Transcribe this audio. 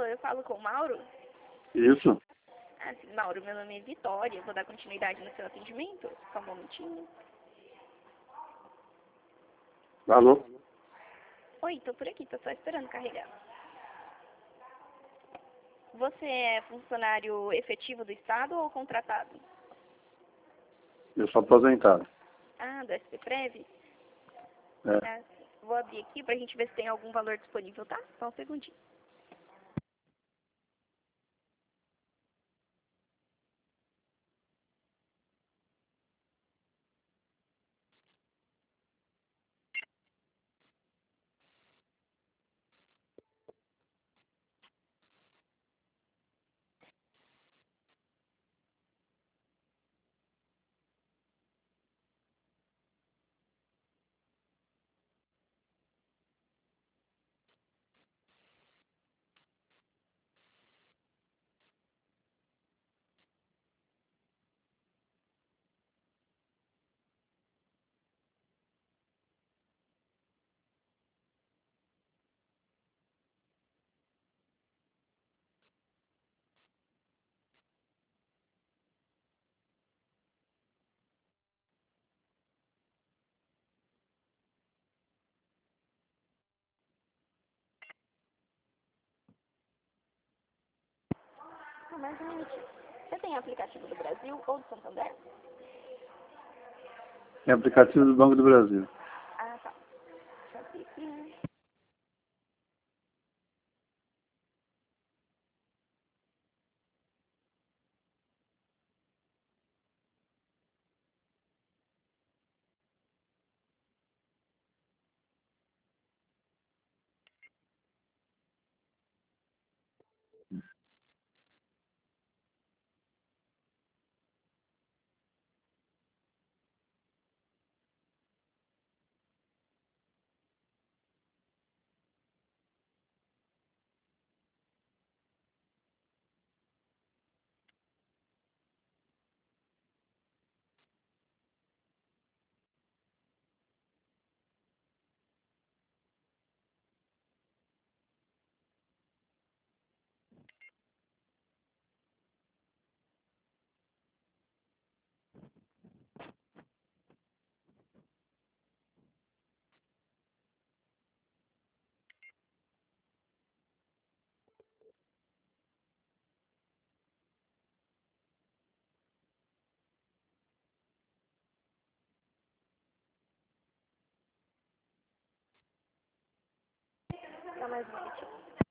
eu falo com o Mauro? Isso. Ah, sim, Mauro, meu nome é Vitória, vou dar continuidade no seu atendimento. Só um momentinho. Alô? Oi, tô por aqui, tô só esperando carregar. Você é funcionário efetivo do Estado ou contratado? Eu sou aposentado. Ah, do SPPrev? É. Ah, sim. Vou abrir aqui pra gente ver se tem algum valor disponível, tá? Só um segundinho. Ah, mas, gente, você tem aplicativo do Brasil ou do Santander? É aplicativo do Banco do Brasil. Ah, tá. Deixa eu abrir aqui, né? Só mais um minutinho.